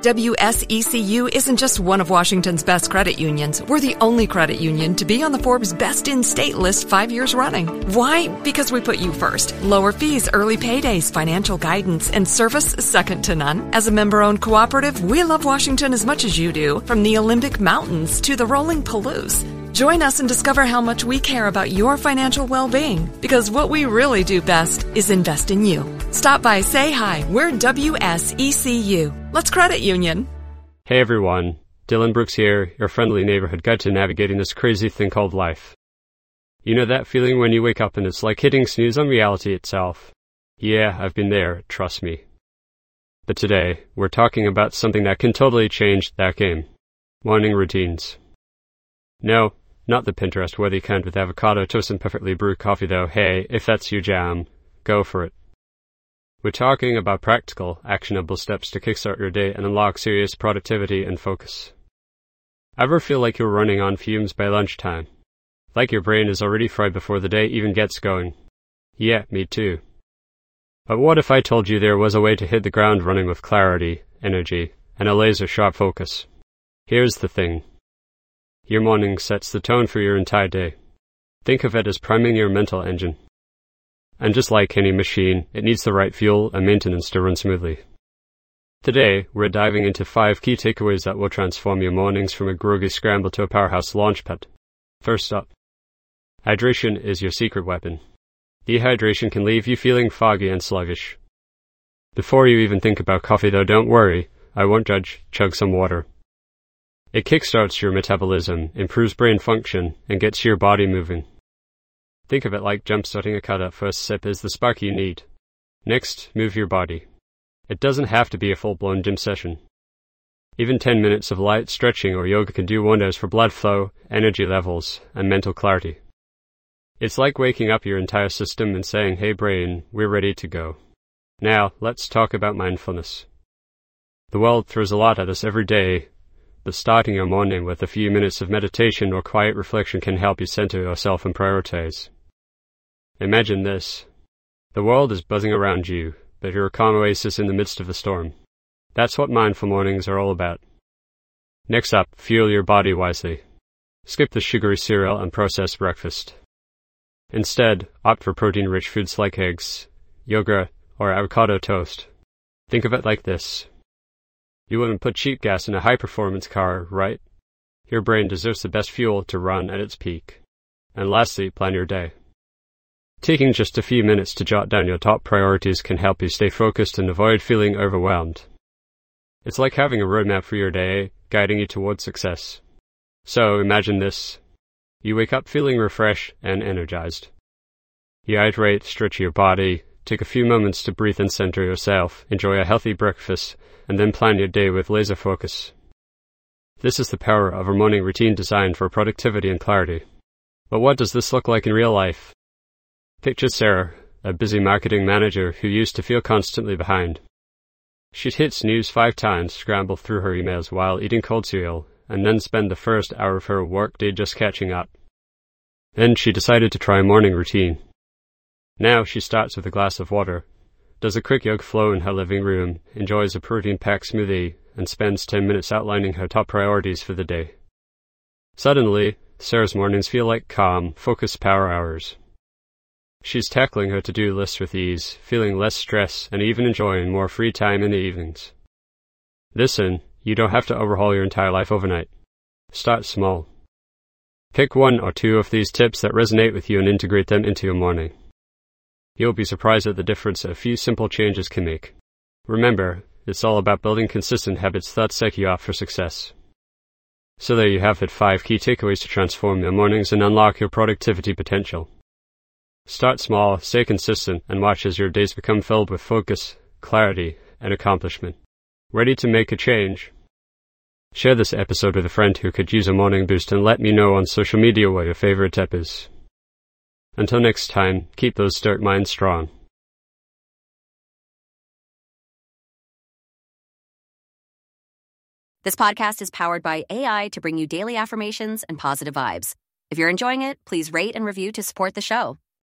WSECU isn't just one of Washington's best credit unions. We're the only credit union to be on the Forbes Best in State list 5 years running. Why? Because we put you first. Lower fees, early paydays, financial guidance, and service second to none. As a member-owned cooperative, we love Washington as much as you do, from the Olympic Mountains to the rolling Palouse. Join us and discover how much we care about your financial well-being, because what we really do best is invest in you. Stop by, say hi. We're WSECU. Let's credit union. Hey everyone, Dylan Brooks here, your friendly neighborhood guide to navigating this crazy thing called life. You know that feeling when you wake up and it's like hitting snooze on reality itself? Yeah, I've been there, trust me. But today, we're talking about something that can totally change that game. Morning routines. No, not the Pinterest-worthy kind with avocado toast and perfectly brewed coffee though. Hey, if that's your jam, go for it. We're talking about practical, actionable steps to kickstart your day and unlock serious productivity and focus. Ever feel like you're running on fumes by lunchtime? Like your brain is already fried before the day even gets going? Yeah, me too. But what if I told you there was a way to hit the ground running with clarity, energy, and a laser-sharp focus? Here's the thing. Your morning sets the tone for your entire day. Think of it as priming your mental engine. And just like any machine, it needs the right fuel and maintenance to run smoothly. Today, we're diving into 5 key takeaways that will transform your mornings from a groggy scramble to a powerhouse launchpad. First up, hydration is your secret weapon. Dehydration can leave you feeling foggy and sluggish. Before you even think about coffee though, don't worry, I won't judge, chug some water. It kickstarts your metabolism, improves brain function, and gets your body moving. Think of it like jump-starting a car. That first sip is the spark you need. Next, move your body. It doesn't have to be a full-blown gym session. Even 10 minutes of light stretching or yoga can do wonders for blood flow, energy levels, and mental clarity. It's like waking up your entire system and saying, hey brain, we're ready to go. Now, let's talk about mindfulness. The world throws a lot at us every day, but starting your morning with a few minutes of meditation or quiet reflection can help you center yourself and prioritize. Imagine this. The world is buzzing around you, but you're a calm oasis in the midst of the storm. That's what mindful mornings are all about. Next up, fuel your body wisely. Skip the sugary cereal and processed breakfast. Instead, opt for protein-rich foods like eggs, yogurt, or avocado toast. Think of it like this. You wouldn't put cheap gas in a high-performance car, right? Your brain deserves the best fuel to run at its peak. And lastly, plan your day. Taking just a few minutes to jot down your top priorities can help you stay focused and avoid feeling overwhelmed. It's like having a roadmap for your day, guiding you towards success. So imagine this. You wake up feeling refreshed and energized. You hydrate, stretch your body, take a few moments to breathe and center yourself, enjoy a healthy breakfast, and then plan your day with laser focus. This is the power of a morning routine designed for productivity and clarity. But what does this look like in real life? Picture Sarah, a busy marketing manager who used to feel constantly behind. She'd hit snooze 5 times, scramble through her emails while eating cold cereal, and then spend the first hour of her workday just catching up. Then she decided to try a morning routine. Now she starts with a glass of water, does a quick yoga flow in her living room, enjoys a protein-packed smoothie, and spends 10 minutes outlining her top priorities for the day. Suddenly, Sarah's mornings feel like calm, focused power hours. She's tackling her to-do list with ease, feeling less stress, and even enjoying more free time in the evenings. Listen, you don't have to overhaul your entire life overnight. Start small. Pick 1 or 2 of these tips that resonate with you and integrate them into your morning. You'll be surprised at the difference a few simple changes can make. Remember, it's all about building consistent habits that set you up for success. So there you have it, 5 key takeaways to transform your mornings and unlock your productivity potential. Start small, stay consistent, and watch as your days become filled with focus, clarity, and accomplishment. Ready to make a change? Share this episode with a friend who could use a morning boost and let me know on social media what your favorite tip is. Until next time, keep those stoic minds strong. This podcast is powered by AI to bring you daily affirmations and positive vibes. If you're enjoying it, please rate and review to support the show.